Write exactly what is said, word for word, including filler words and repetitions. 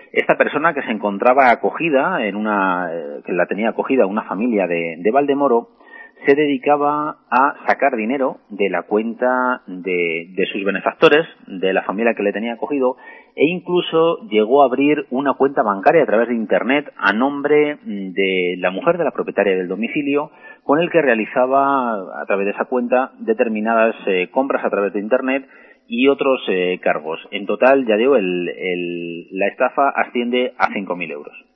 Esta persona, que se encontraba acogida en una, eh, que la tenía acogida una familia de, de Valdemoro, se dedicaba a sacar dinero de la cuenta de, de sus benefactores, de la familia que le tenía acogido, e incluso llegó a abrir una cuenta bancaria a través de Internet a nombre de la mujer de la propietaria del domicilio, con el que realizaba a través de esa cuenta determinadas eh, compras a través de Internet y otros eh, cargos. En total, ya digo, el, el, la estafa asciende a cinco mil euros.